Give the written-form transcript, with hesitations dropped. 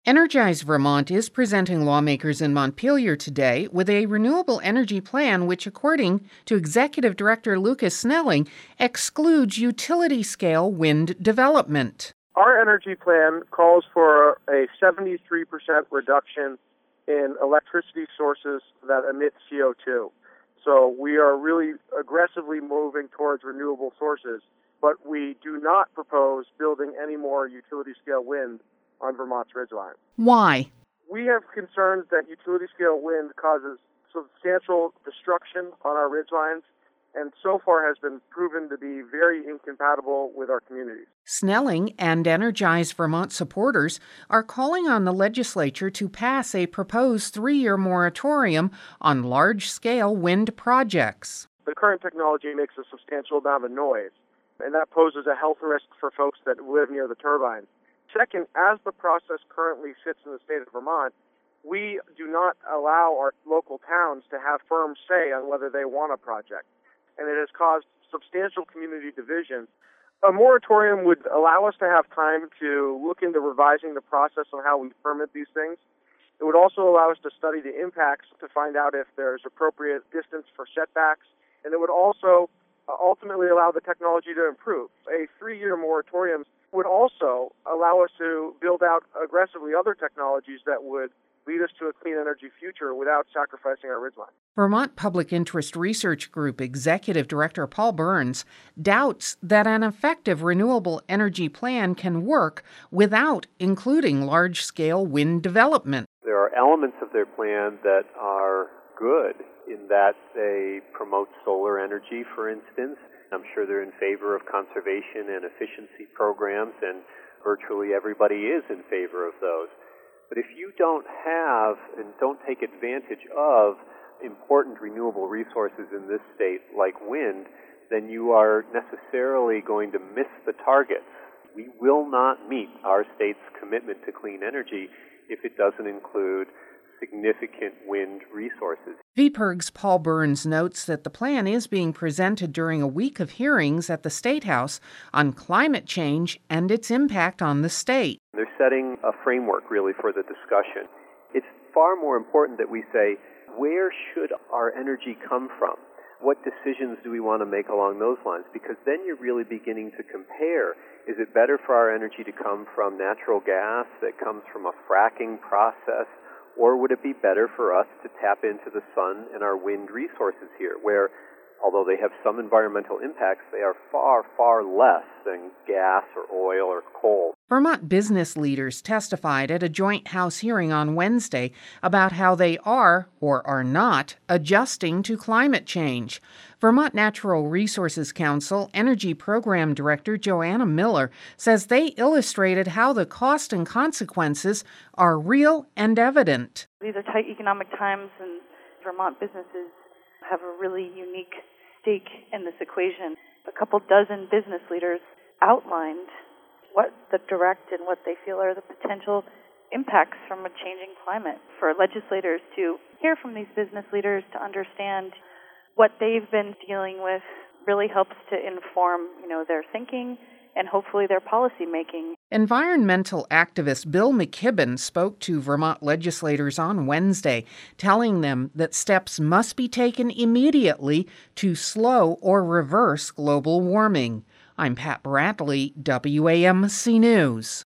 Energize Vermont is presenting lawmakers in Montpelier today with a renewable energy plan which, according to Executive Director Lucas Snelling, excludes utility-scale wind development. Our energy plan calls for a 73% reduction in electricity sources that emit CO2. So we are really aggressively moving towards renewable sources, but we do not propose building any more utility-scale wind on Vermont's ridgeline. Why? We have concerns that utility-scale wind causes substantial destruction on our ridgelines, and so far has been proven to be very incompatible with our communities. Snelling and Energize Vermont supporters are calling on the legislature to pass a proposed 3-year moratorium on large-scale wind projects. The current technology makes a substantial amount of noise, and that poses a health risk for folks that live near the turbines. Second, as the process currently sits in the state of Vermont, we do not allow our local towns to have firm say on whether they want a project, and it has caused substantial community division. A moratorium would allow us to have time to look into revising the process on how we permit these things. It would also allow us to study the impacts to find out if there's appropriate distance for setbacks, and it would also ultimately allow the technology to improve. A 3-year moratorium would also allow us to build out aggressively other technologies that would lead us to a clean energy future without sacrificing our ridgeline. Vermont Public Interest Research Group Executive Director Paul Burns doubts that an effective renewable energy plan can work without including large-scale wind development. There are elements of their plan that are good in that they promote solar energy, for instance. I'm sure they're in favor of conservation and efficiency programs, and virtually everybody is in favor of those. But if you don't have and don't take advantage of important renewable resources in this state like wind, then you are necessarily going to miss the targets. We will not meet our state's commitment to clean energy if it doesn't include significant wind resources. VPIRG's Paul Burns notes that the plan is being presented during a week of hearings at the State House on climate change and its impact on the state. They're setting a framework, really, for the discussion. It's far more important that we say, where should our energy come from? What decisions do we want to make along those lines? Because then you're really beginning to compare. Is it better for our energy to come from natural gas that comes from a fracking process? Or would it be better for us to tap into the sun and our wind resources here, where, although they have some environmental impacts, they are far, far less than gas or oil or coal? Vermont business leaders testified at a joint House hearing on Wednesday about how they are, or are not, adjusting to climate change. Vermont Natural Resources Council Energy Program Director Joanna Miller says they illustrated how the cost and consequences are real and evident. These are tight economic times, and Vermont businesses have a really unique stake in this equation. A couple dozen business leaders outlined what the direct and what they feel are the potential impacts from a changing climate. For legislators to hear from these business leaders, to understand what they've been dealing with, really helps to inform, their thinking and hopefully their policy making. Environmental activist Bill McKibben spoke to Vermont legislators on Wednesday, telling them that steps must be taken immediately to slow or reverse global warming. I'm Pat Bradley, WAMC News.